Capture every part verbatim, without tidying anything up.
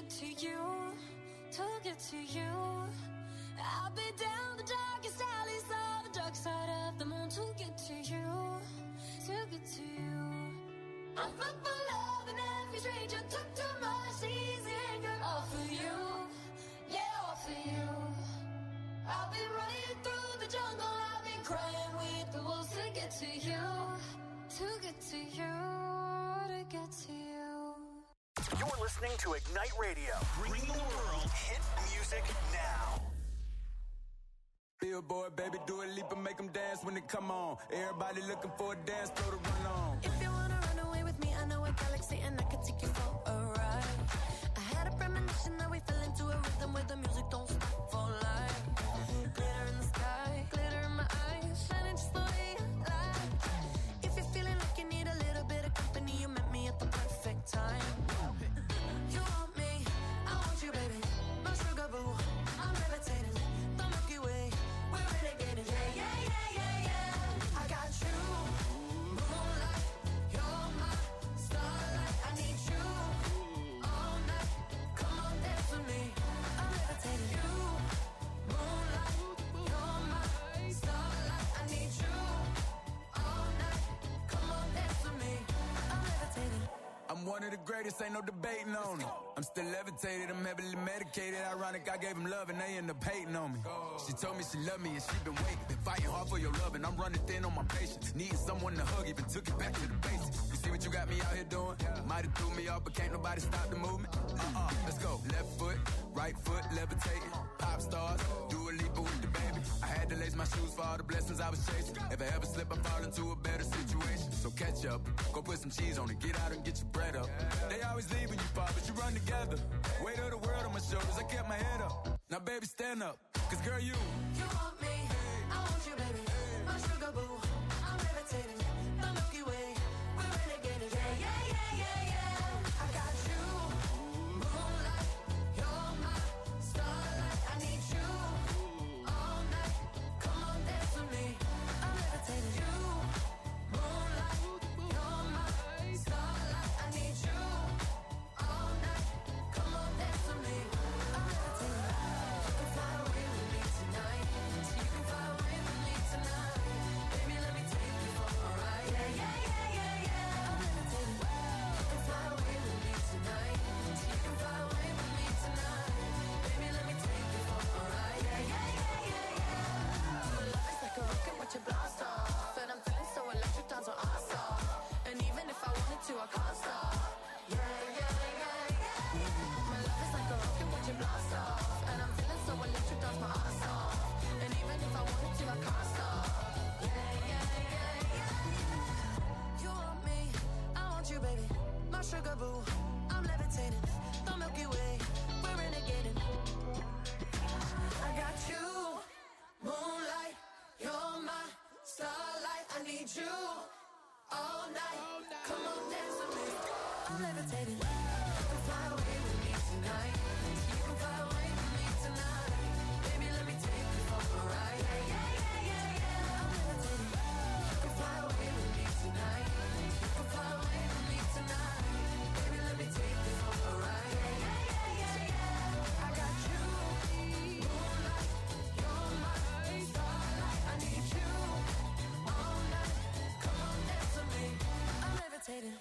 get to you, to get to you. I'll be down the darkest alleys of the dark side of the moon to get to you, to get to you. I'm fucked for love and every stranger took too much easy anger. All for you, yeah, all for you. I'll be running through the jungle, I've been crying with the wolves to get to you, to get to you, to get to you. You're listening to Ignite Radio, bringing the world hit music now. Billboard, baby, do a leap and make them dance when they come on. Everybody looking for a dance floor to run on. If you wanna run away with me, I know a galaxy and I can take you for a ride. I had a premonition that we fell into a rhythm where the music don't stop for life. Glitter in the sky, glitter in my eyes, shining just the way I like. If you're feeling like you need a little bit of company, you met me at the perfect time. You want me, I want you, baby, my sugar boo. I'm levitating, the Milky Way, we're renegading. Yeah, yeah, yeah, yeah, yeah. I got you, moonlight, you're my starlight. I need you all night. Come on, dance with me. I'm levitating. You, moonlight, you're my starlight. I need you all night. Come on, dance with me. I'm levitating. I'm one of the greatest, ain't no debating on it. I'm still levitated, I'm heavily medicated. Ironic, I gave him love and they end up hating on me. She told me she loved me and she been waiting. Been fighting hard for your love and I'm running thin on my patience. Needing someone to hug, even took it back to the basics. You see what you got me out here doing? Might have threw me off, but can't nobody stop the movement. Uh-uh, let's go. Left foot, right foot, levitating. Pop stars, do a leap with the baby. I had to lace my shoes for all the blessings I was chasing. If I ever slip, I fall into a better situation. So catch up, go put some cheese on it, get out and get your bread up. They always leave when you fall, but you run together. Weight of the world on my shoulders, I kept my head up. Now baby, stand up, cause girl, you You want me, I want you, baby, my sugar boo. I'm levitating, the Milky Way, we're renegading. Yeah, yeah, yeah, yeah, yeah. I got you, moonlight, you're my starlight. I need you all night. Come on, dance with me. I'm levitating. You, moonlight, you're my starlight. I need you all night. Come on, dance with me. I'm levitating. You can fly away with me tonight. So you can fly away with me tonight. Baby, let me take you for a ride. Yeah, yeah, yeah, yeah, yeah. I'm levitating. You can fly away with me tonight. So you can fly away with me tonight. Baby, let me take you for a ride. Yeah, yeah, yeah, yeah, yeah. My love is like a rocket, watch it blast off. And I'm feeling so electric, dance on our stop. And even if I wanted to, I can't stop. Yeah, yeah, yeah, yeah. My love is like a rocket, watch it blast off. And I'm feeling so electric, dance my ass off. And even if I wanted to, I can't stop. Yeah, yeah, yeah, yeah. You want me, I want you, baby, my sugar boo. I'm levitating, the Milky Way, we're renegading. I got you, moonlight, you're my starlight. I need you all night. Come on, dance with me. I'm levitating. You can fly away with me tonight. You can fly away with me tonight. Baby, let me take you for a ride. Yeah, yeah, yeah, yeah, yeah. I'm levitating. You can fly away with me tonight. You can fly away with me tonight. Baby, let me take you for a ride. Yeah, yeah, yeah, yeah, yeah. I got you, moonlight, you're my starlight. I need you all night. Come on, dance with me. I'm levitating.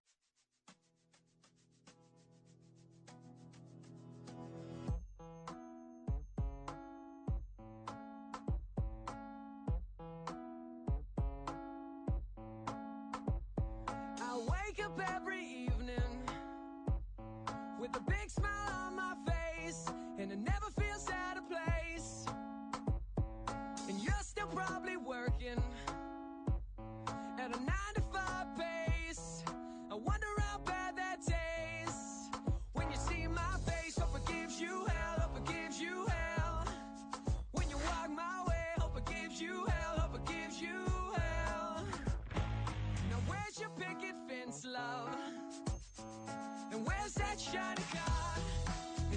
I wake up every evening with a big smile on my face, and it never feels out of place. And you're still probably working at a nine to five pace. I wonder how bad that tastes when you see my face. Hope it gives you hell, hope it gives you hell. When you walk my way, hope it gives you hell, hope it gives you hell. Now where's your picket fence, love? And where's that shiny car?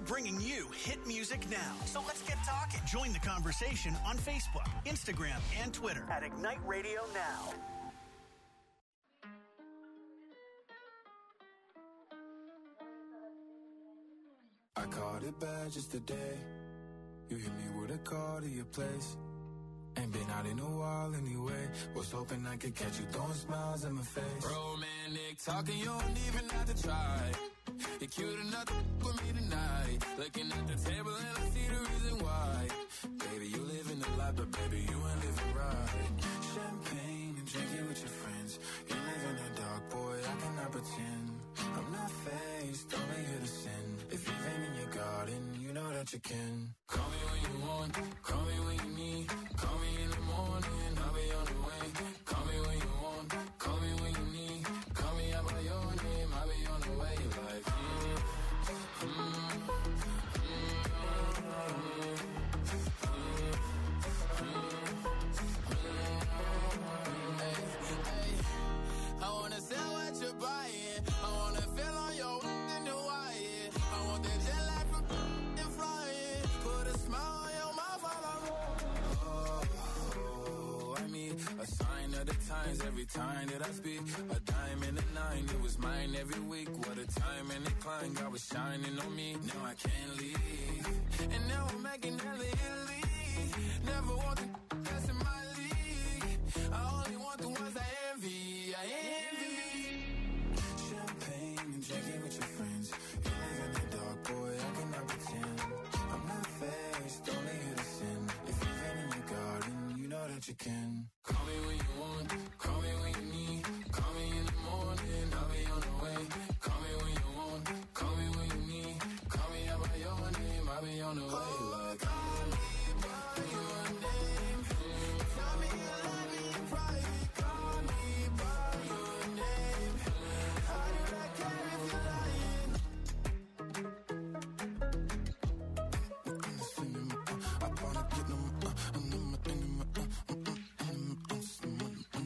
bringing you hit music now. So let's get talking. Join the conversation on Facebook, Instagram, and Twitter at Ignite Radio Now. I caught it bad just today. You hit me with a call to your place. Ain't been out in a while anyway. Was hoping I could catch you throwing smiles in my face. Romantic talking, you don't even have to try. You're cute enough to with me tonight. Looking at the table and I see the reason why. Baby, you live in the life, but baby, you ain't living right. Champagne and drinking with your friends. You live in the dark, boy, I cannot pretend. I'm not faced, only here to sin. If you've been in your garden, you know that you can. Call me when you want, call me when you need. Call me in the morning, I'll be on the way. Call me when you want, call me when you need. Call me out by your name, I'll be on the way. Like, mm, mm, mm, hey, hey. I wanna sell what you're buying. I wanna feel on your in the wire. I want that jet lag from and flying. Put a smile on your mouth while I'm oh, I mean, a sign of the times every time that I speak. A dime and a nine, it was mine every week. What a time and a climb, God was shining on me. Now I can't leave, and now I'm making hella Italy. Never want the best in my league. I only want the ones I envy. I envy. Champagne and drinking with your friends. You live in the dark, boy, I cannot pretend. I'm not faced, only here to sin. If you've been in your garden, you know that you can. Call me when you want, call me when you need. Call me in the morning, I'll be on the way. Call me when you want, call me when you need. Call me out by your name, I'll be on the way. Like, call me by your name. Tell me you love me in private. Call me by your name. How did I care if you're lying? I wanna get them, uh, and them, and them, uh, uh, uh, and them, uh,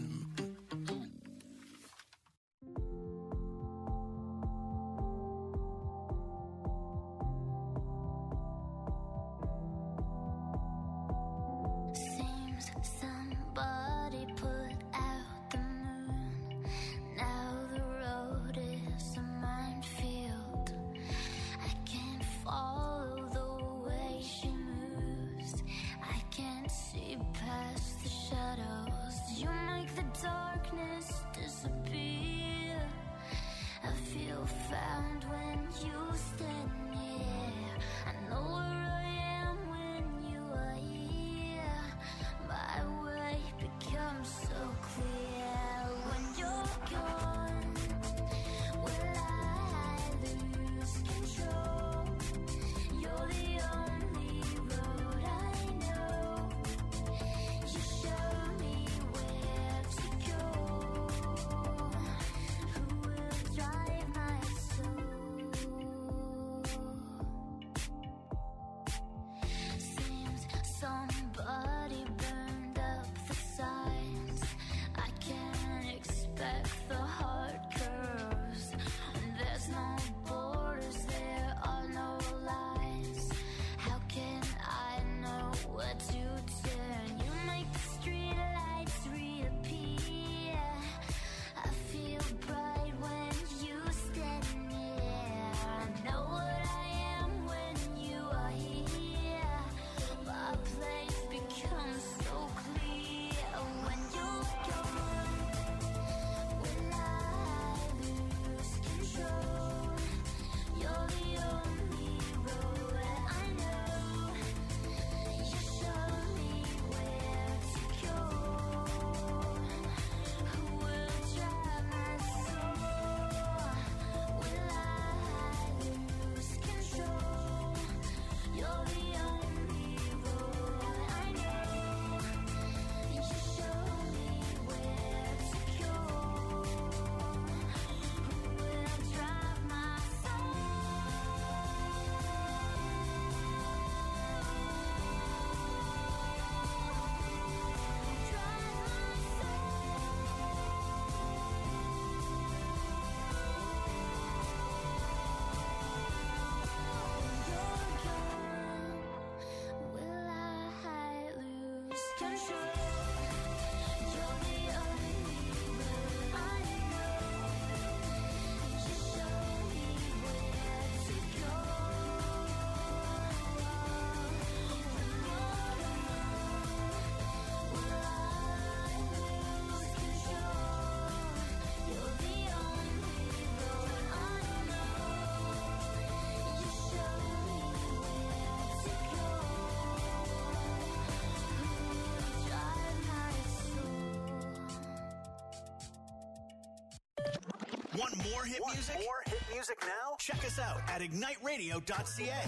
Want more hit Want music? more hit music now? Check us out at ignite radio dot c a.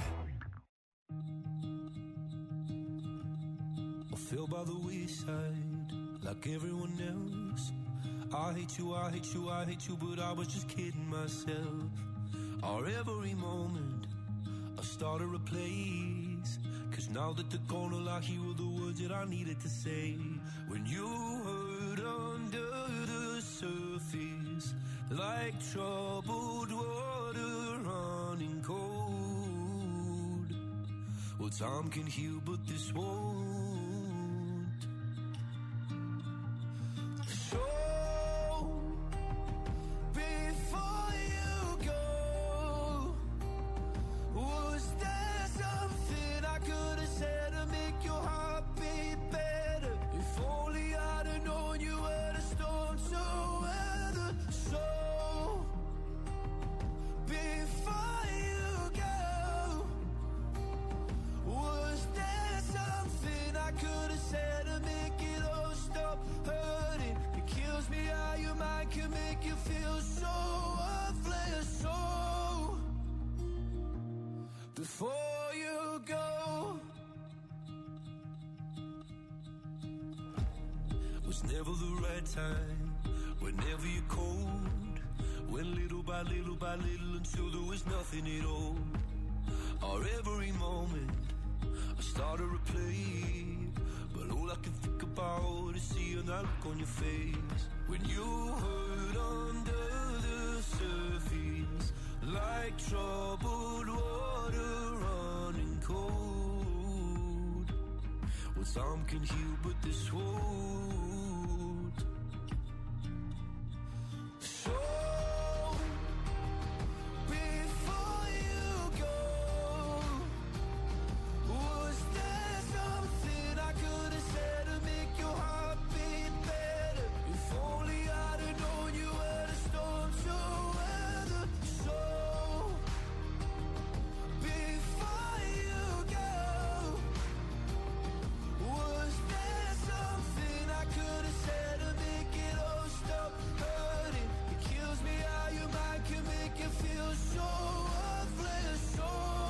I fell by the wayside like everyone else. I hate you, I hate you, I hate you, but I was just kidding myself. Our every moment I started a place, cause now that they're gone, all I hear were the words that I needed to say. When you hurt under the surface, like troubled water running cold. Well, time can heal, but this won't. So before you go, was there something I could have said to make your heart beat better? If only I'd have known you were the storm to weather. So before you go, was there something I could have said to make it all stop hurting? It kills me how your mind can make you feel so worthless. So before you go, was never the right time, whenever you're cold. Went little by little by little until there was nothing at all. Our every moment I started to play, but all I can think about is seeing that look on your face. When you hurt under the surface, like troubled water running cold. Well, some can heal, but this won't. So before you go, was there something I could have said to make your heart beat better? If only I'd have known you were the storm to weather. So before you go, was there something I could have said to make it all stop hurting? It kills me how your mind can make you feel so worthless. So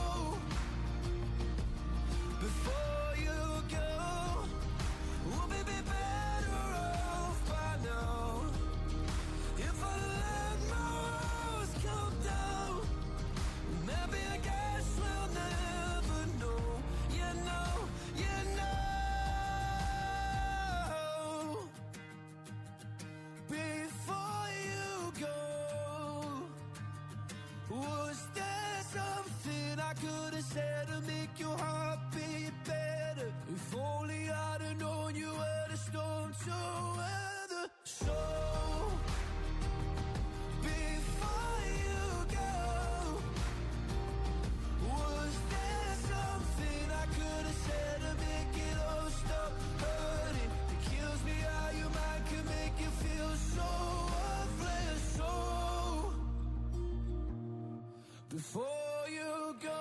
before you go, we'll be be better off by now. If I let my walls come down, maybe I guess we'll never know. You know, you know. Before you go, was there something I could have said to make your heart beat better? If only I'd have known you were the storm to weather. So before you go, was there something I could have said to make it all stop hurting? It kills me how your mind can make you feel so worthless. So before you go.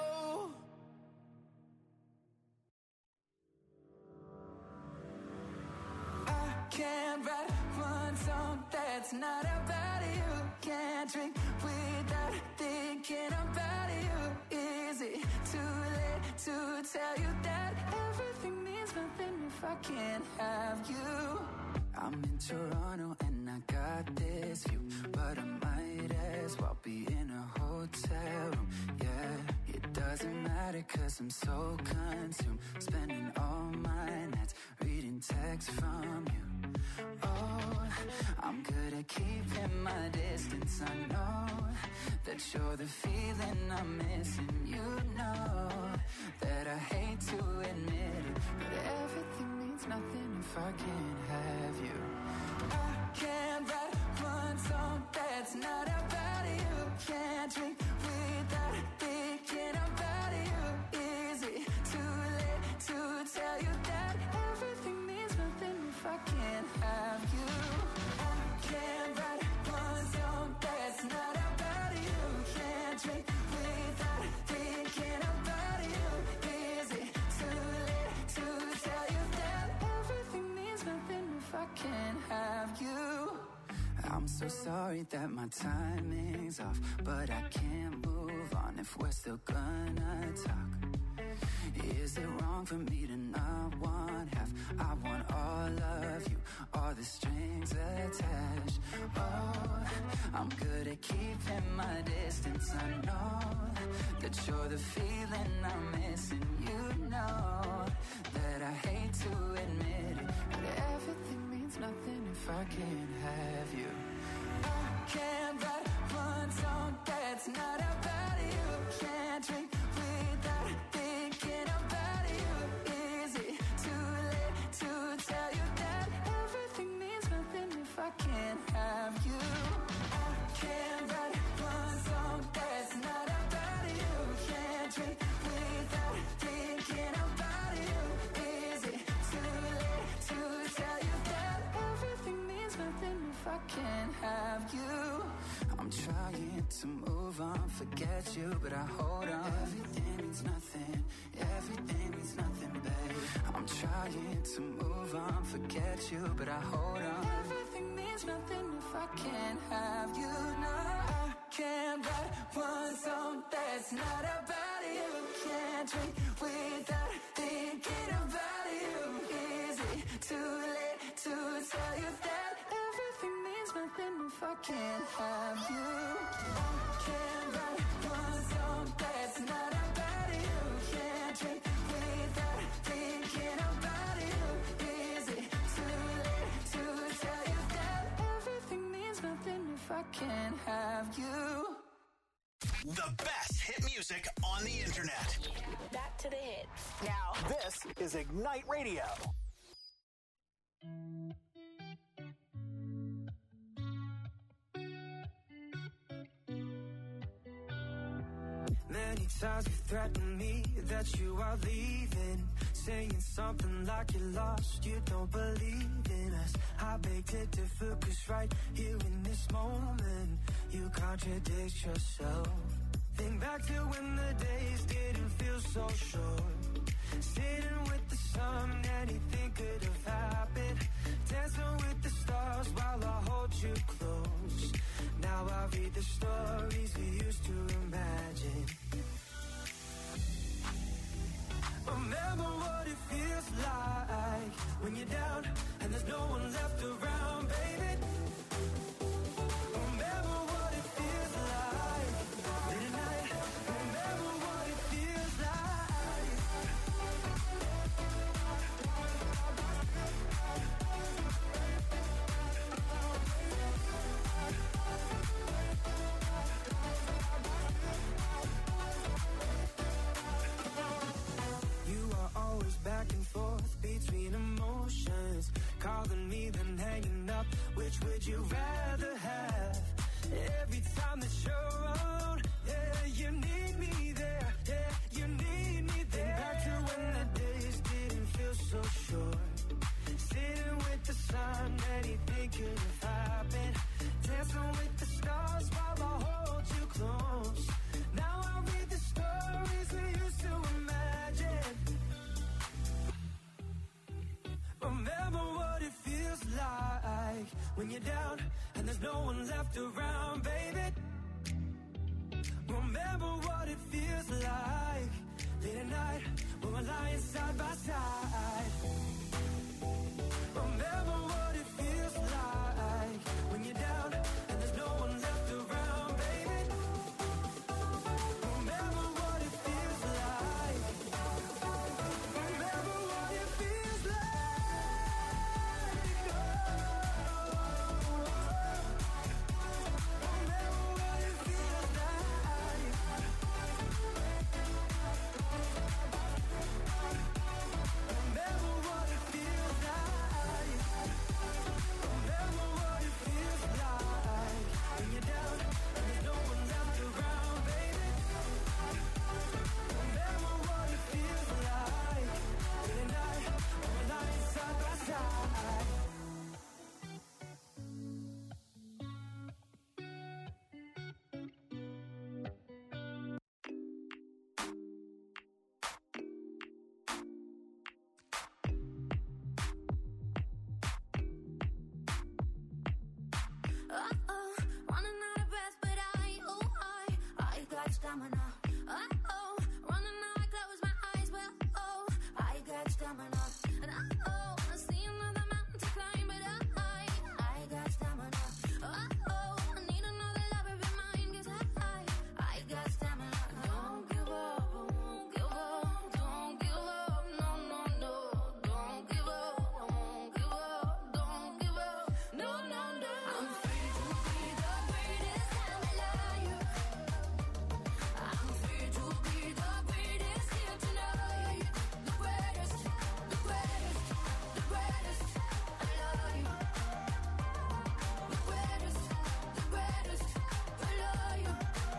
I can't write one song that's not about you. Can't drink without thinking about you. Is it too late to tell you that everything means nothing if I can't have you? I'm in Toronto and I got this view, but I might as well be in a hotel room. Yeah, it doesn't matter cause I'm so consumed, spending all my nights reading texts from you. Oh, I'm good at keeping my distance. I know that you're the feeling I'm missing. You know that I hate to admit it, but everything means nothing if I can't have you. I can't write one song that's not about you. Can't drink without thinking about you. Is it too late to tell you that everything means nothing if I can't have you? I can't write one song that's not about you. Can't drink without thinking about you. Is it too late to tell you that everything means nothing if I can't have you? I'm so sorry that my timing's off, but I can't move on if we're still gonna talk. Is it wrong for me to not want half? I want all of you, all the strings attached. Oh, I'm good at keeping my distance. I know that you're the feeling I'm missing. You know that I hate to admit it, but everything means nothing if I can't have you. I can't write one song that's not about you. Can't drink without thinking about you. Is it too late to tell you that everything means nothing if I can't have you? I can't write one song that's not about you. Can't drink without thinking about you. Is it too late to tell you that everything means nothing if I can't have you? I'm trying to move on, forget you, but I hold on. Everything means nothing, everything means nothing, babe. I'm trying to move on, forget you, but I hold on. Everything means nothing if I can't have you. No, I can't write one song that's not about you. Can't drink without thinking about you. Is it too late to tell you that everything means nothing if I can't have you? I can't write one song that's not about you. Can't drink without thinking about you. Is it too late to tell you that everything means nothing if I can't have you? The best hit music on the internet. Back to the hits. Now, this is Ignite Radio. Many times you threatened me that you are leaving, saying something like you're lost, you don't believe in us. I beg to differ, cause right here in this moment, you contradict yourself. Think back to when the days didn't feel so short, sitting with the sun, anything could have happened, dancing with the stars while I hold you close. Now I read the stories we used to imagine. Remember what it feels like when you're down and there's no one left around, baby. Remember what it feels like late at night. Remember what it feels like. You are always back and forth between emotions, calling me then hanging up. Which would you rather have? Every time that you're around, yeah, you need me there, yeah, you need me there. Back to when the days didn't feel so short, sitting with the sun, anything could have happened, dancing with the stars while I hold you close. Now I read the stories we used to imagine. Remember what it feels like when you're down and there's no one left around, baby. Remember what it feels like late at night when we're lying side by side. Remember what it feels like when you're down and there's no one left around, baby. Remember what it feels like. Remember what it feels like. Remember what it feels like. Remember what it feels like. stamina. Uh-oh, running now I close my eyes. Well, oh, I got stamina. And uh-oh, I see another mountain to climb. But uh, I, I got stamina. Uh-oh, I need another lover in mine. Cause I, I, I got stamina. Don't give up, I won't give up. Don't give up, no, no, no. Don't give up, I won't give up. Don't give up, no, no, no. I'm free to be the greatest Himalaya. I'm free to be the greatest here tonight. The greatest, the greatest, the greatest. I love you. The greatest, the greatest. I love you.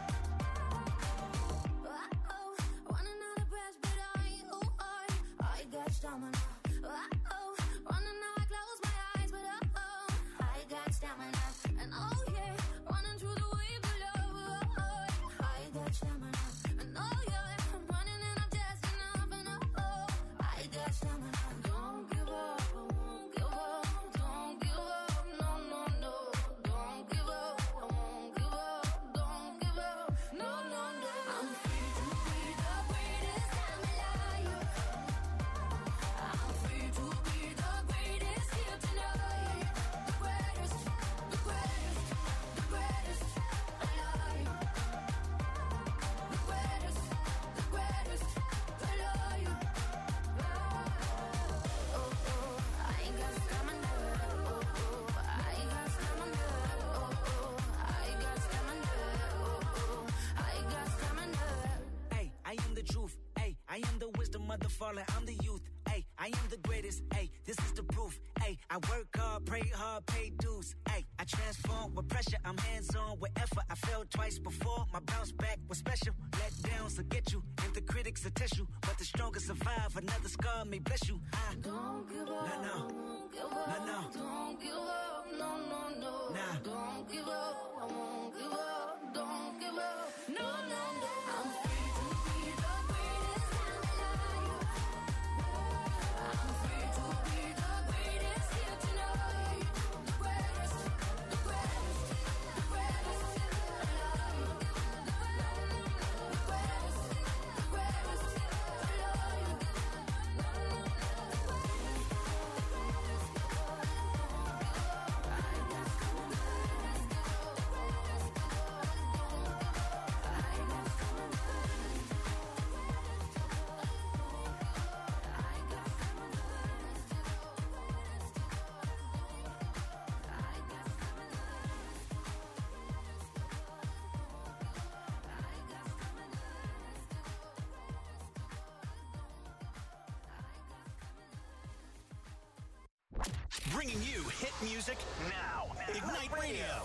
Uh-oh, want another breath, but I, oh, I, I got stamina. Uh-oh, running now I close my eyes, but uh-oh, I got stamina. And oh yeah, running through the wave below, oh, I got stamina. And oh yeah, I'm running and I'm just enough, and oh, I got stamina. Don't give up, I won't give up. Don't give up, no, no, no. Don't give up, I won't give up. Don't give up, no, no, no. I'm free to be the greatest Himalaya. I'm free to be the greatest here tonight. The greatest, the greatest, the greatest. I love you. The greatest, the greatest. I love you. Oh, oh, I got stamina. Oh, oh, I got stamina. Oh, oh, I got stamina. Oh, oh, I got stamina. Hey, I am the truth. Hey, I am the wisdom of the fallen. I'm the youth. Hey, I am the greatest. Hey, this is the proof. Hey, I work hard, pray hard, pay dues. Hey, I transform with pressure. I'm hands-on with effort. I failed twice before. My bounce back was special. Let downs will get you, and the critics will test you. But the strongest survive. Another scar may bless you. I Don't give up, No, no. I won't give up. No, no. Don't give up, no, no, no. Nah. Don't give up, I won't give up. Don't give up, no, no, no. I'm free to be the greatest Himalaya. I'm free to be the greatest here tonight. The greatest, the greatest, the greatest. I love you. The greatest, the greatest. I love you. Bringing you hit music now. Ignite Radio.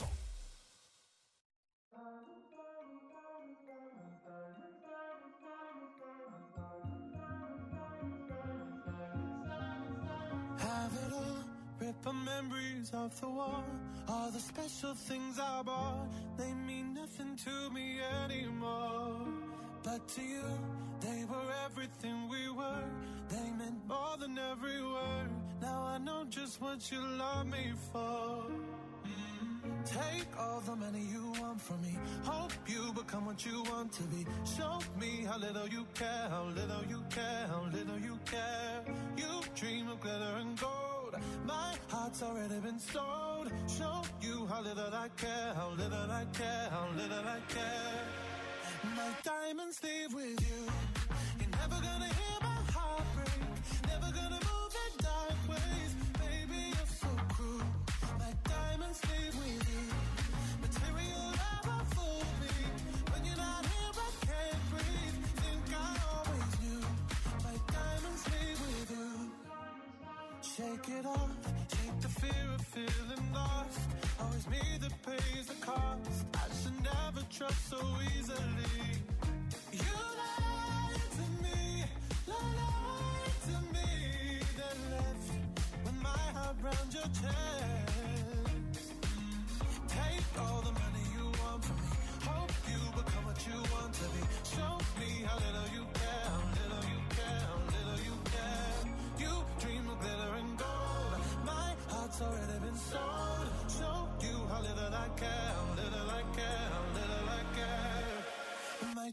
Have it all, rip the memories off the wall. All the special things I bought, they mean nothing to me anymore. But to you, they were everything we were. They meant more than every word. Now I know just what you love me for. Mm. Take all the money you want from me. Hope you become what you want to be. Show me how little you care, how little you care, how little you care. You dream of glitter and gold. My heart's already been sold. Show you how little I care, how little I care, how little I care. My diamonds leave with you. You're never gonna hear my heart break. Never gonna move in dark ways. Baby, you're so cruel. My diamonds leave with you. Material never fooled me. When you're not here, I can't breathe. Think I always knew. My diamonds leave with you. Shake it off. Shake the fear of feeling lost. Always me that pays the cost. I should never trust so easily. You lied to me, lied to me. Then left with my heart round your chest. Take all the money you want from me. Hope you become what you want to be. Show me how little you care, how little you care, how little you care. You dream of glitter and gold. My heart's already been sold. Show you how little I care, how little I care, how little I care. My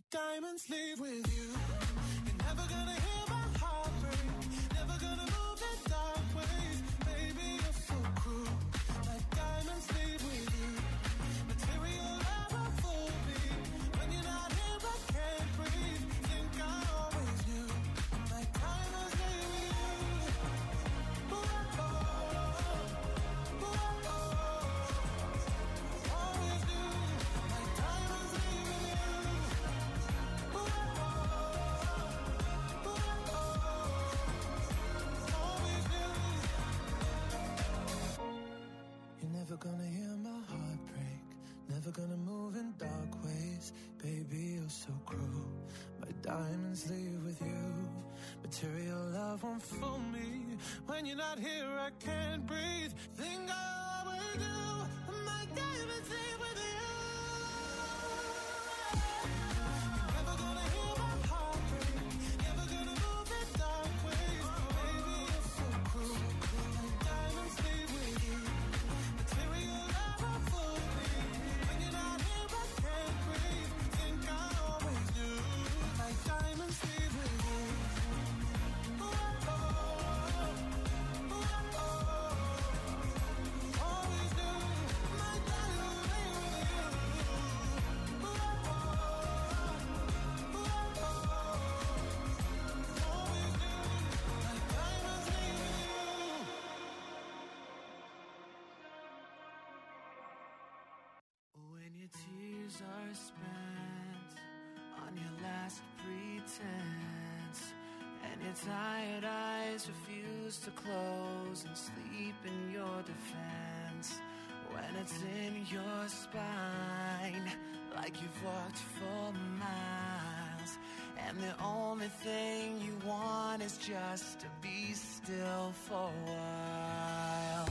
diamonds leave with you. You're never gonna hear my heart break. Never gonna move in dark ways. Baby, you're so cruel. My diamonds leave with you. Material never fool me. When you're not here, I can't breathe. Think I always knew. My diamonds leave with you. Ooh, oh, ooh, oh, always knew. My diamonds leave with you. Ooh, oh, ooh, always knew. You're never gonna hear my heart break. Never gonna move in dark ways. Baby, you're so cruel. My diamonds leave with you. Material love won't fool me. When you're not here, I can't breathe. Think I always do. My diamonds leave with you. You're never gonna hear my heart break. Never gonna move in dark ways. Baby, you're so cruel. My diamonds leave with you. Material love won't fool me. When you're not here, I can't breathe. Think I always do. My diamonds leave with you. Ooh, oh, ooh, oh, always do. My diamonds leave with you. Ooh, oh, ooh, always do. My diamonds leave with you. When your tears are spent on your last pretense, and your tired eyes refuse to close and sleep in your defense, when it's in your spine like you've walked for miles, and the only thing you want is just to be still for a while.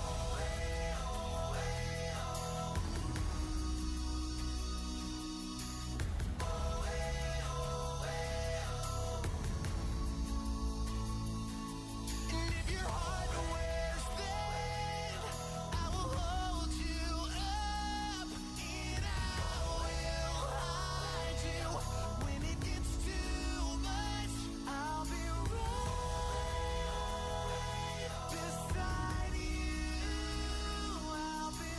And if your heart wears thin, I will hold you up, and I will hide you. When it gets too much, I'll be right beside you. I'll be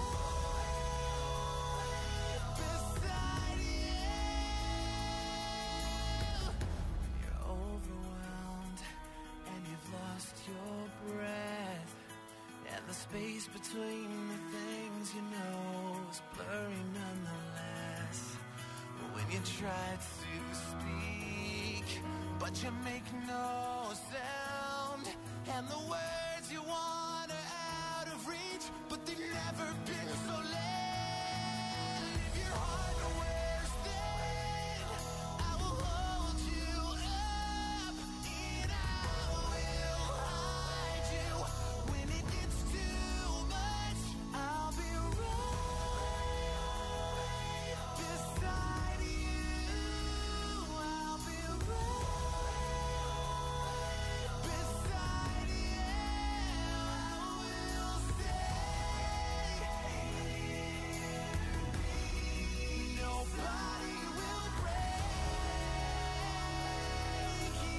right beside you. You're overwhelmed and you've lost your breath, and the space between the things you know is blurry nonetheless. When you try to speak, but you make no sound, and the words you want are out of reach, but they've never been so late. If your heart wears thin, I will hold you up, and I will hide you. When it gets too much, I'll be right beside you. I'll be right beside you. I will stay. Nobody will break you.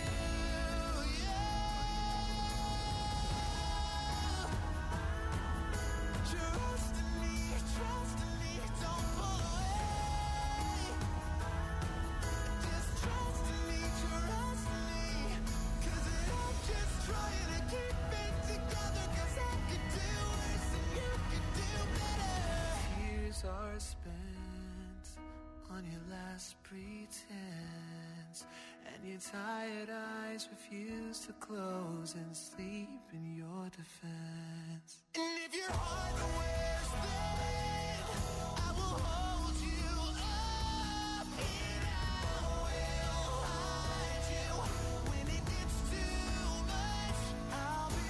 Trust in me, trust in me, don't pull away. Just trust in me, trust in me. 'Cause I'm just trying to keep it together. 'Cause I could do worse and you could do better. Tears are spent on your last pretense, and your tired eyes refuse to close and sleep in your defense. And if your heart wears thin, I will hold you up, and I will hide you. When it gets too much, I'll be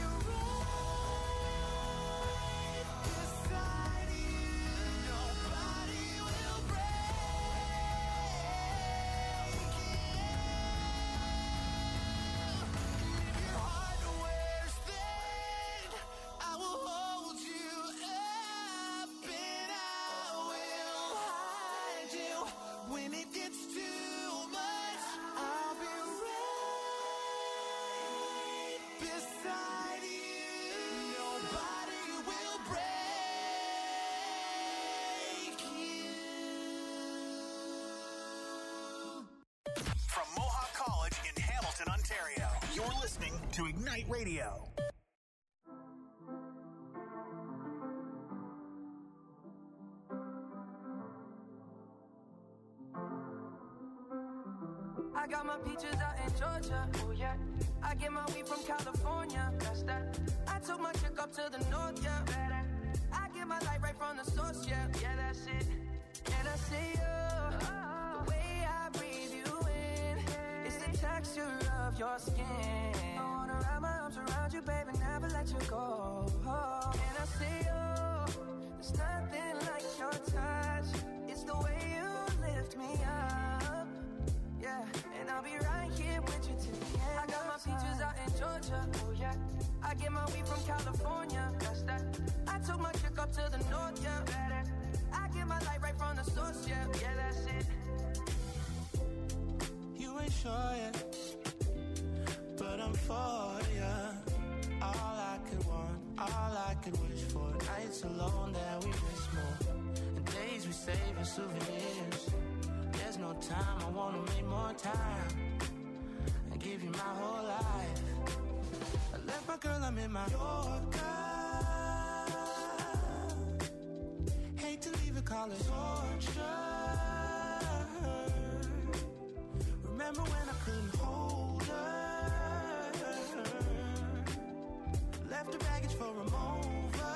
right beside you. Nobody will break you. And if your heart wears thin, I will hold to Ignite Radio. I got my peaches out in Georgia, oh yeah. I get my weed from California, that's that. I took my chick up to the north, yeah. Better. I get my light right from the source, yeah. Yeah, that's it. And I see you, the way I breathe you in, it's the texture of your skin. I wanna wrap my arms around you, baby, never let you go. And I see you, there's nothing like your touch. It's the way you lift me up. Yeah, and I'll be right here with you till the end. I got my peaches out in Georgia, oh yeah. I get my weed from California, that's that. I took my chick up to the north, yeah. Better. I get my light right from the source, yeah. Yeah, that's it. You ain't sure yet, but I'm for ya. All I could want, all I could wish for. Nights alone that we miss more, and days we save as souvenirs. There's no time, I wanna make more time and give you my whole life. I left my girl, I'm in my Yorker. Hate to leave it, call it torture. Remember when I couldn't hold her? Left the baggage for a mover.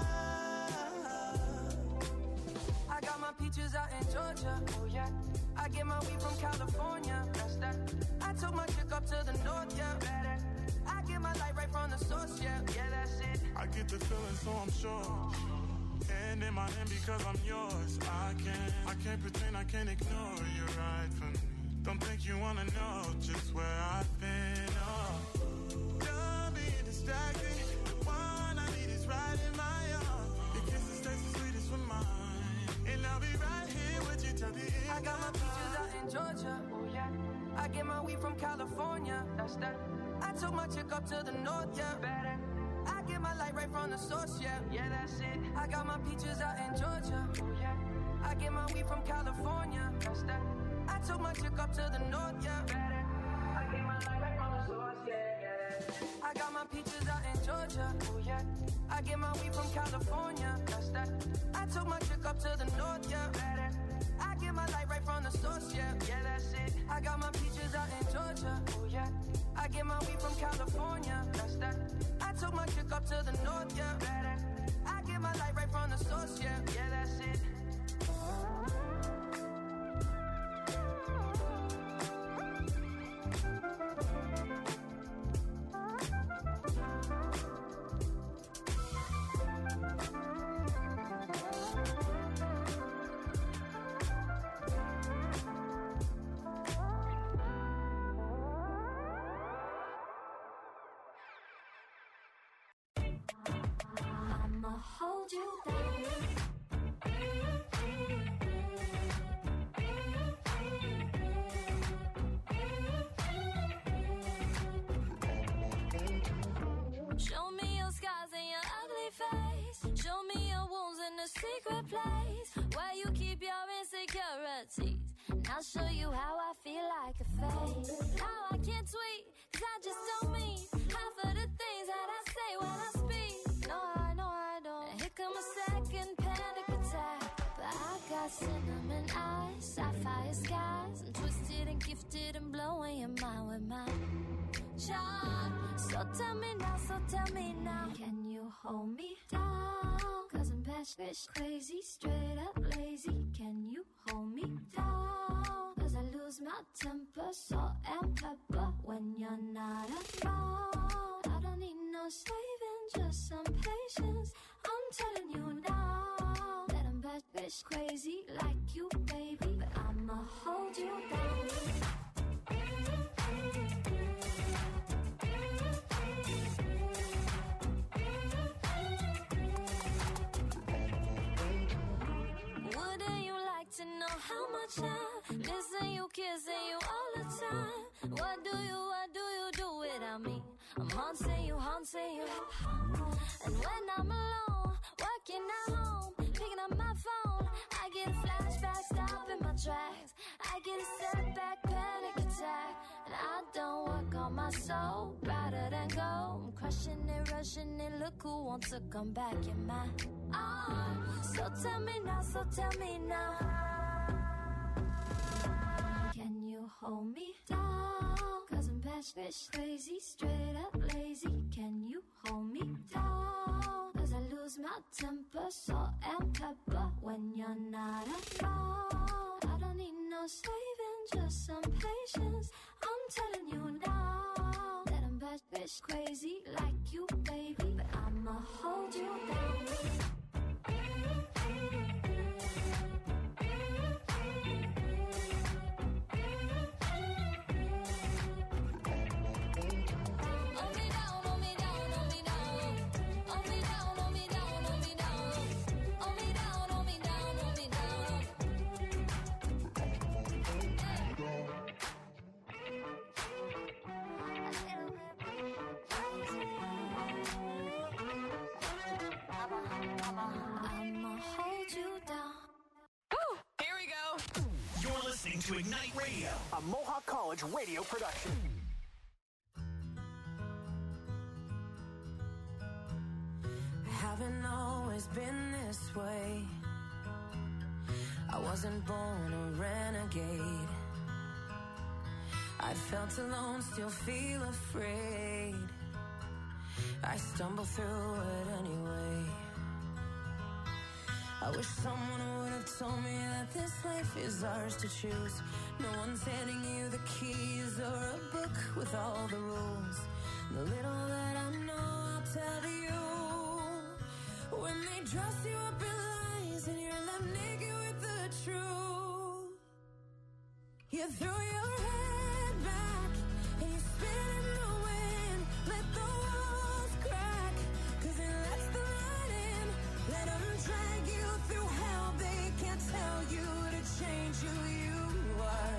I got my peaches out in Georgia, oh yeah. I get my weed from California, that's that. I took my chick up to the north, yeah. Better. I get my light right from the source, yeah. Yeah, that's it. I get the feeling, so I'm sure. And in my hand because I'm yours. I can't, I can't pretend, I can't ignore you right from me. Don't think you wanna know just where I've been. Oh, done being distracted. The one I need is right in my arms. Your kisses taste the sweetest with mine, and I'll be right here with you till the end. I got my peaches out in Georgia, oh yeah. I get my weed from California, that's that. I took my chick up to the north, yeah. Better. I get my light right from the source, yeah. Yeah, that's it. I got my peaches out in Georgia, oh yeah. I get my weed from California, that's that. I took my chick up to the north, yeah. Better. I get my light right from the source, yeah, yeah. I got my peaches out in Georgia, oh yeah. I get my weed from California, that's that. I took my chick up to the north, yeah. Better. I get my light right from the source, yeah. Yeah, that's it. I got my peaches out in Georgia, oh yeah. I get my weed from California, that's that. I took my chick up to the north, yeah. Better. I get my light right from the source, yeah. Yeah, that's it. Hold you down. Show me your scars and your ugly face. Show me your wounds in a secret place where you keep your insecurities. And I'll show you how I feel like a fake. How I can't tweet, cause I just don't mean half of the things that I say when I speak. No, I know I don't. Here come a second panic attack. But I got cinnamon eyes, sapphire skies. I'm twisted and gifted and blowing your mind with my charm. So tell me now, so tell me now, can you hold me down? Cause I'm passionate, crazy, straight up lazy. Can you hold me down? Cause I lose my temper, salt and pepper when you're not around. I don't need no saving, just some patience. I'm telling you now that I'm bad bitch crazy like you, baby. But I'ma hold you down. Wouldn't you like to know how much I listen you, kissing you all the time? What do you, what do you do without me? I'm haunting you, haunting you. And when I'm alone, working at home, picking up my phone, I get a flashback, stopping my tracks. I get a setback, panic attack, and I don't work on my my soul, brighter than gold. I'm crushing it, rushing it. Look who wants to come back in my arms. So tell me now, so tell me now. Can you hold me down? Cause I'm bad bitch crazy, straight up lazy. Can you hold me down? Cause I lose my temper, salt and pepper when you're not around. I don't need no saving, just some patience. I'm telling you now that I'm bad bitch crazy like you, baby. But I'ma hold you down. To Ignite Radio, a Mohawk College radio production. Haven't always been this way. I wasn't born a renegade. I felt alone, still feel afraid. I stumble through it anyway. I wish someone would have told me that this life is ours to choose. No one's handing you the keys or a book with all the rules. The little that I know, I'll tell to you. When they dress you up in lies and you're left naked with the truth, you throw your head back and you spin in the wind. Let the walls crack, cause it lets the light in. Let them drag you through hell. They can't tell you to change who you are.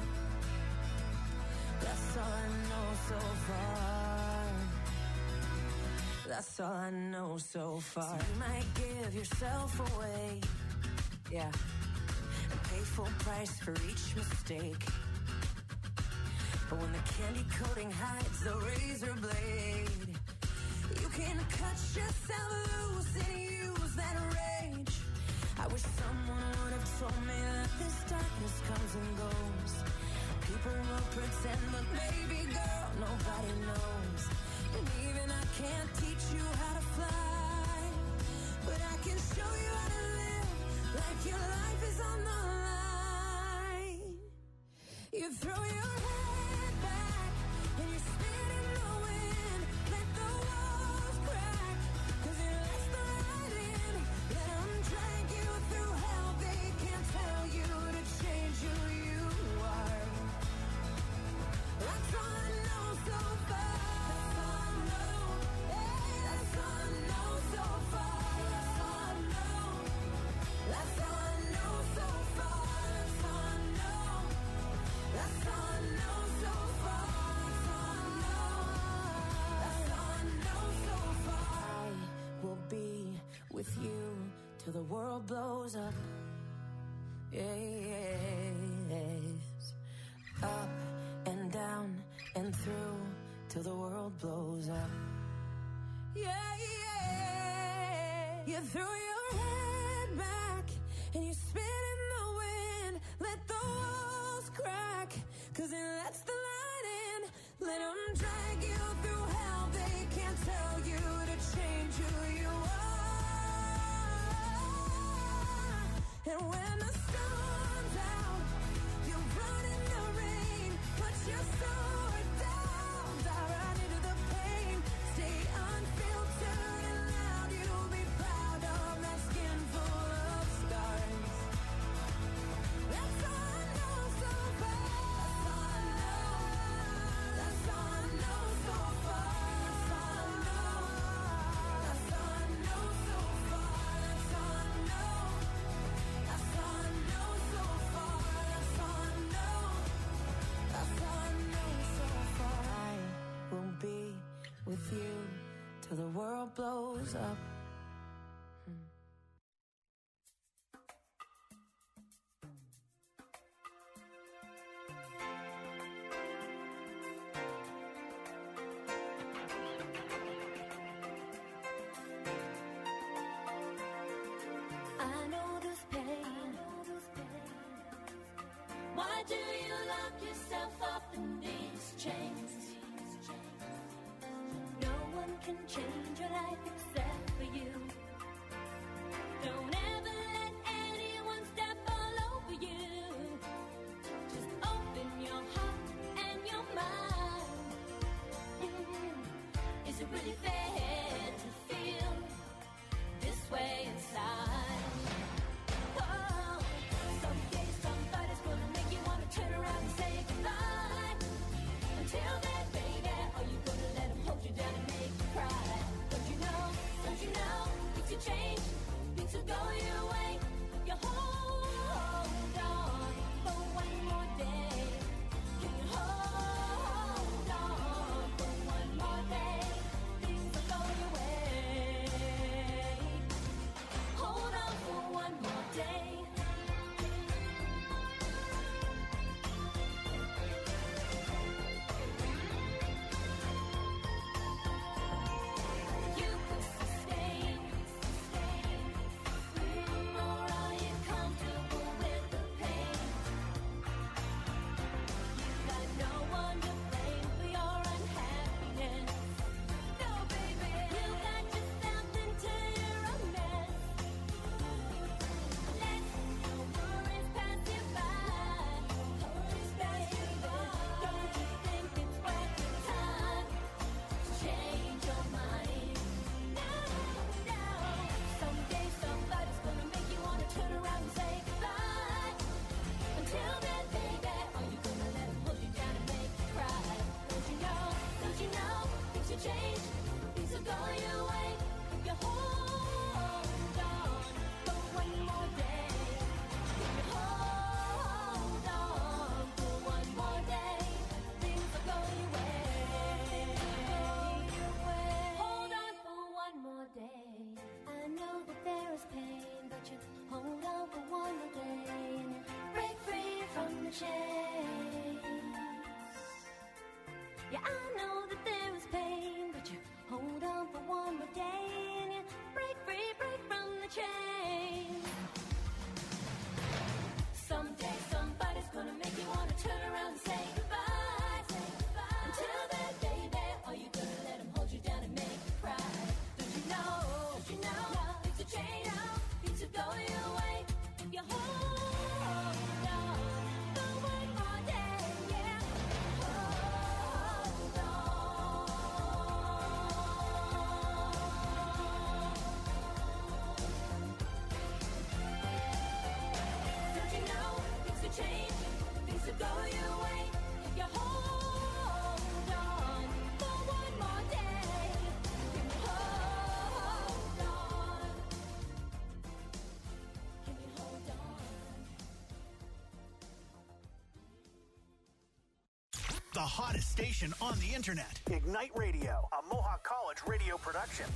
That's all I know so far. That's all I know so far. So you might give yourself away, yeah, and pay full price for each mistake. But when the candy coating hides the razor blade, you can cut yourself loose and use that rage. I wish someone would have told me that this darkness comes and goes. People will pretend, but baby girl, nobody knows. And even I can't teach you how to fly, but I can show you how to live like your life is on the line. You throw your head back and you spin in the wind. Let the walls crack, cause it lets the light in. Let them drag you through hell. They can't tell you to change who you are. That's all I know so far. That's all I know. Hey, that's all I know so far. That's all I know. That's all I know so far. That's all I know. That's all I know so far. That's all I know. That's all I know so far. I will be with you till the world blows up. Yes. Up and down and through till the world blows up. Yeah, yeah. You throw your head back and you spin in the wind. Let the walls crack, cause it lets the light in. Let them drag you through hell. They can't tell you to change who you are. And when the sun's out, you run in the rain. Put your sword down, dive right into the pain. Stay unfiltered and loud. You'll be proud of that skin full of scars. That's all I know so far. That's all I know. That's all I know so far. That's all I know. That's all I know so far. That's all I know. That's all I know so far. That's all I know. That's all I know so far. I will be with you till the world blows up. do you lock yourself up in these chains? No one can change your life except for you. Don't ever let anyone step all over you. Just open your heart and your mind. Mm-hmm. Is it really fair to feel this way inside? Oh, someday somebody's gonna make you wanna turn around and say goodbye. Until then, baby, are you gonna let him hold you down and make you cry? Don't you know, don't you know, things will change, things will go your way. You hold on for one more day. Can you hold on for one more day? Things will go your way. Hold on for one more day. You can sustain, sustain, mm, or are you comfortable with the pain? You got no one to blame for your unhappiness. No, baby, you got yourself into your own mess. Let your worries pass you by. Worries pass you by. Don't you think it's worth your time to change your mind? No, no. Someday somebody's gonna make you wanna turn around and say goodbye. Until then, baby, are you gonna let him hold you down and make you cry? Don't you know, don't you know, things will change, things will go your way. You hold on for one more day. You hold on for one more day. Things will go your way. Hold on for one more day. I know that there is pain, but you hold on for one more day and you break free from the chains. Yeah, I know that there is pain, but you hold on for one more day and you break free, break from the chains. Someday somebody's gonna make you wanna turn around and say goodbye. Say goodbye. Until then, baby, are you gonna let him hold you down and make you cry? Don't you know, don't you know, things will change, things will go your way. You hold on for one more day, yeah. Hold on. Don't you know, things will change, things will go your way. If you hold on for one more day, can you hold on? Can you hold on? The hottest station on the internet. Ignite Radio, a Mohawk College radio production.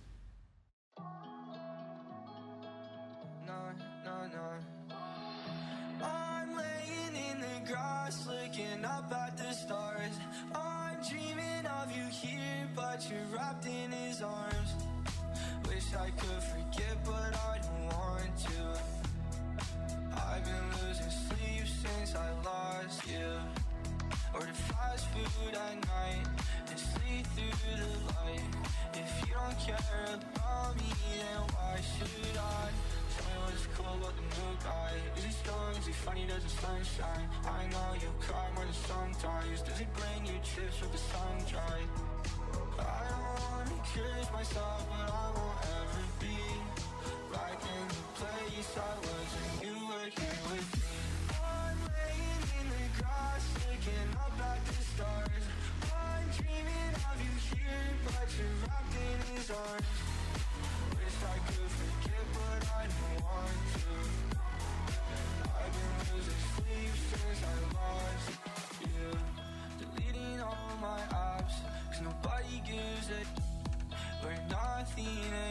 No, no, no. I'm laying in the grass, looking up at the stars. I'm dreaming of you here, but you're wrapped in his arms. Wish I could forget, but I don't want to. I've been losing sleep since I lost you. Order fast food at night and sleep through the light. If you don't care about me, then why should I? Tell me what's cool about the new guy. Is he strong? Is he funny? Does the sunshine? I know you cry more than sometimes. Does he bring you chips with the sun dry? I don't wanna curse myself, but I won't ever be back in the place I was when you were here with me. I'm laying in the grass, looking up at the stars. I'm dreaming of you here, but you're wrapped in his arms. Wish I could forget, but I don't want to. I've been losing sleep since I lost you. Deleting all my apps, cause nobody gives a. We're nothing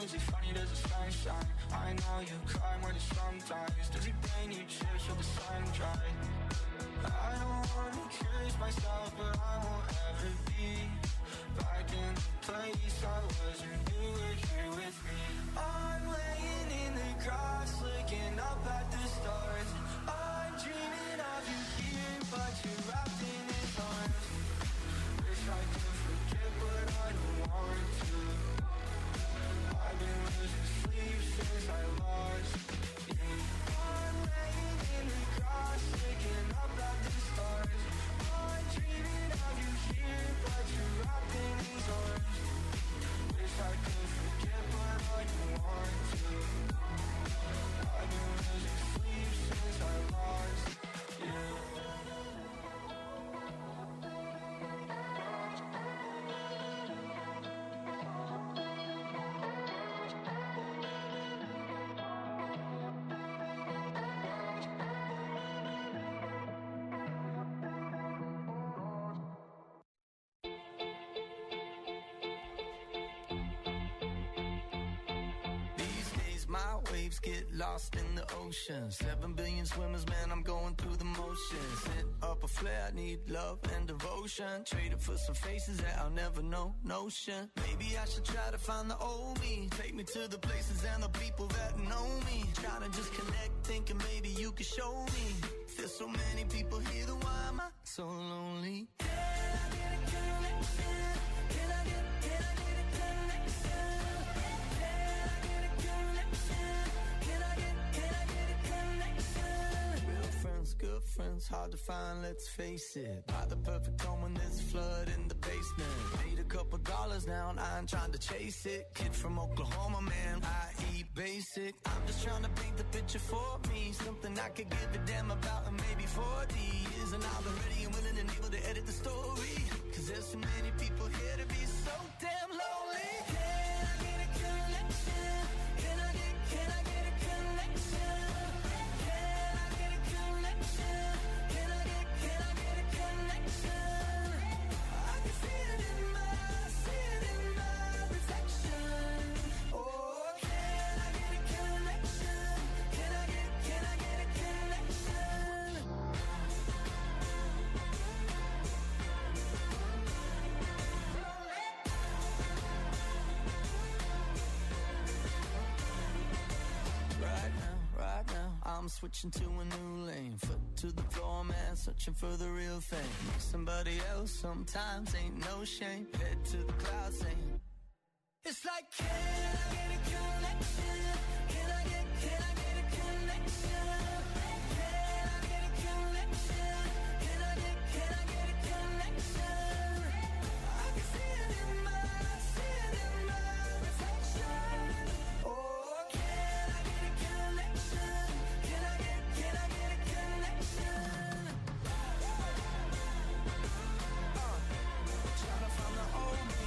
is it funny, does the sun shine? I know you cry more than sometimes. Does it rain, you chill till the sun dries? I don't wanna accuse myself, but I won't ever be back in the place I was when you were here with me. I'm laying in the grass, looking up at the stars. I'm dreaming of you here, but you're wrapped in his arms. Wish I could forget, but I don't want to. I've been losing sleep since I lost you. I'm laying in the grass, looking up at the stars. I'm dreaming of you here, but you're wrapped in his arms. Wish I could forget, but I don't want to. I've been losing sleep since I lost you. My waves get lost in the ocean. Seven billion swimmers, man, I'm going through the motions. Set up a flare, I need love and devotion. Trade it for some faces that I'll never know, notion. Maybe I should try to find the old me. Take me to the places and the people that know me. Trying to just connect, thinking maybe you could show me. There's so many people here, then why am I so lonely? Can I get a connection? Can I get, can I get a connection? Can I get a connection? Can I get, can I get a connection? Real friends, good friends, hard to find, let's face it. Buy the perfect home when there's a flood in the basement. Paid a couple dollars now, and I ain't trying to chase it. Kid from Oklahoma, man, I eat basic. I'm just trying to paint the picture for me. Something I could give a damn about in maybe forty years. And I'll be ready and willing and able to edit the story. Cause there's so many people here to be so damn lonely. Can I get a connection? Can I get, can I get a connection? Can I get a connection? Can I get, can I get a connection? I can see it in my, see it in my reflection. Oh, can I get a connection? Can I get, can I get a connection? Right now, right now, I'm switching to a new lane. Foot to the floor, man, searching for the real thing. Somebody else sometimes ain't no shame. Head to the clouds saying, it's like, can I get a connection? Can I get, can I get a connection? Can I get a connection? Can I get, can I get a connection? I can see it in my, see it in my reflection. Oh, can I get a connection? Can I get, can I get a connection? Uh, trying to find the old me.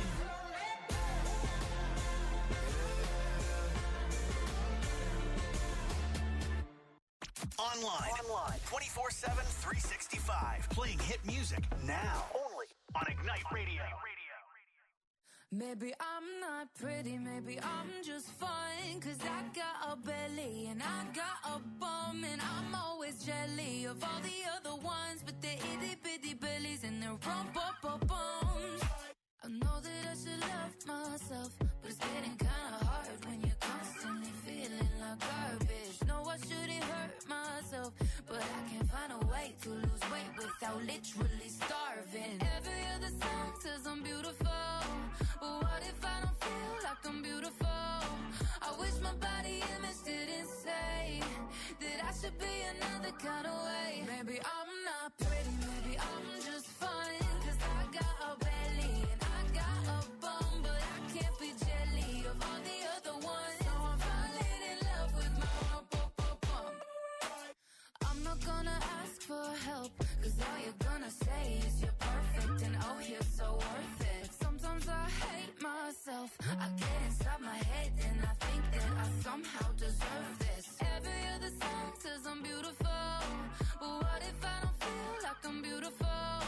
Online. Online. twenty-four seven, three sixty-five. Playing hit music now. Only on Ignite Radio. Maybe I'm not pretty, maybe I'm just fine. Cause I got a belly and I got a bum. And I'm always jelly of all the other ones. But they're itty bitty bellies and their rump up bums. I know that I should love myself, but it's getting kinda hard when you're constantly feeling like garbage. No, I shouldn't hurt myself, but I can't find a way to lose weight without literally starving. Every other song says I'm beautiful, but what if I don't feel like I'm beautiful? I wish my body image didn't say that I should be another kind of way. Maybe I'm not pretty, maybe I'm just fine. Cause I got a belly and I got a bum, but I can't be jelly of all the other ones. So I'm falling in love with my rump up up bum. I'm not gonna ask for help, cause all you're gonna say is you're perfect and oh you're so worth it. Sometimes I hate myself, I get inside my head and I think that I somehow deserve this. Every other song says I'm beautiful, but what if I don't feel like I'm beautiful?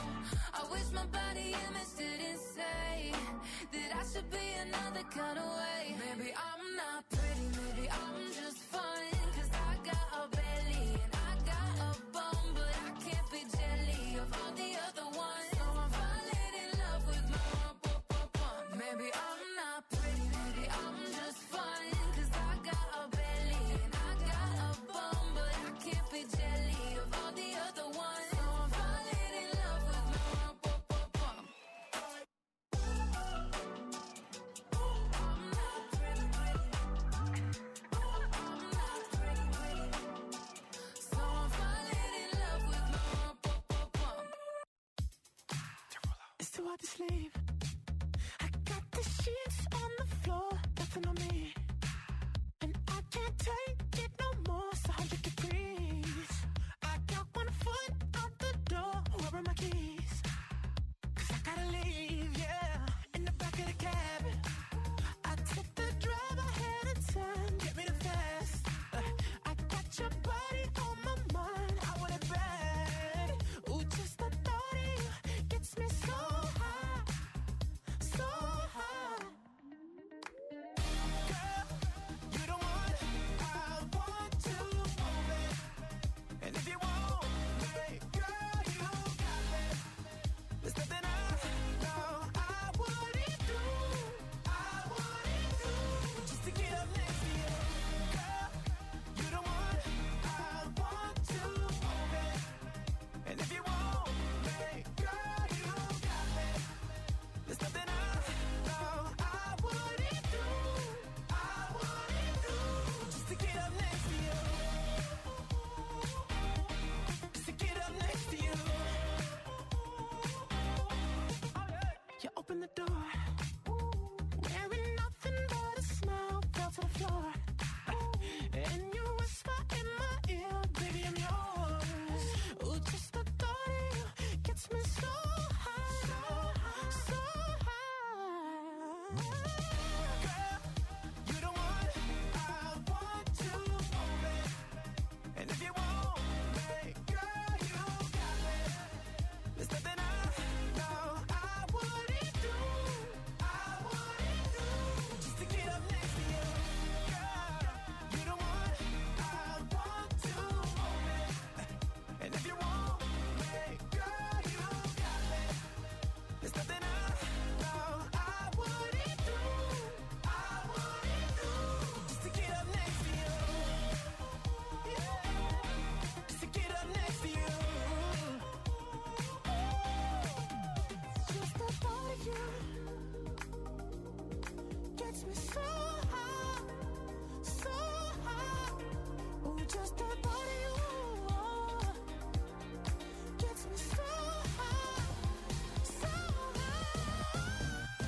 hard to sleep. I got the sheets on the floor, nothing on me. And I can't take it no more, it's a hundred degrees. I got one foot out the door, where are my keys? Cause I gotta leave, yeah, in the back of the cab. I took the drive ahead of time, get me the fast. uh, I got your body on my mind, I want it bad. Ooh, just the thought of you gets me so high, so high. Girl, you the one I want to move it. And if you want me, girl, you got me. There's nothing I know I wouldn't do, I wouldn't do, just to get up next to you. Girl, you the one I want to move it. And if you want me, girl, you got me. There's nothing I know I wouldn't do, I wouldn't do, just to get up next to you. Just to get up next to you. You open the door, wearing nothing but a smile, fell to the floor. And you whisper in my ear, baby, I'm yours. Ooh, just the thought of you gets me so high, so high. Girl, you the one I want to move it. And if you want me, girl, you got me. There's nothing I know I wouldn't do, I wouldn't do, just to get up next to you. Girl, you the one I want to move it. And if you want me, girl, you got me. There's nothing I know I wouldn't do, I wouldn't do, just to get up next to you. Yeah, just to get up next to you. Just the thought of you gets me so high, so high. Ooh, just the thought of you gets me so high, so high.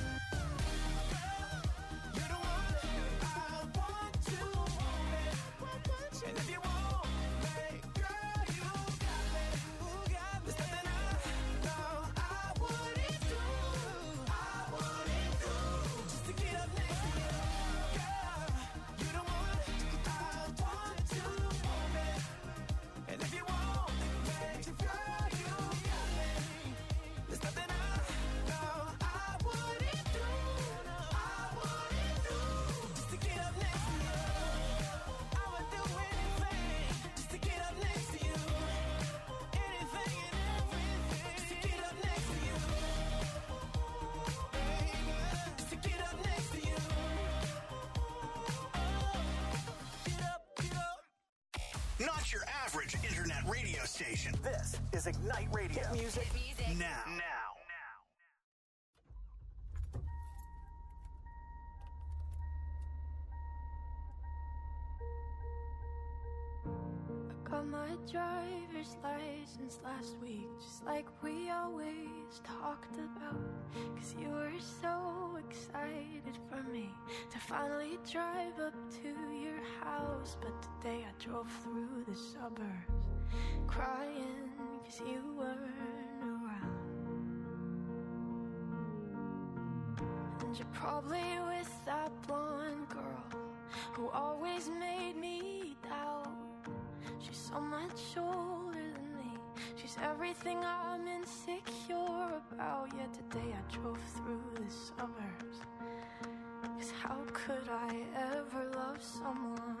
You're the one I want to move it. And if you want me, girl, you got me. There's nothing I know I wouldn't do, I wouldn't do, just to get up next to you. Girl, you're the one I want to move it. And if you want me, girl, you got me. There's nothing I know I wouldn't do, I wouldn't do, just to get up next to you. I would do anything just to get up next to you. Anything and everything just to get up next to you. Baby, just to get up next to you. Get up, get up. Not your average internet radio station. This is Ignite Radio. Music now. Now. Got my driver's license last week, just like we always talked about. Cause you were so excited for me to finally drive up to your house. But today I drove through the suburbs crying cause you weren't around. And you're probably with that blonde girl who always made me doubt. She's so much older than me. She's everything I'm insecure about. Yet today I drove through the suburbs. Cause how could I ever love someone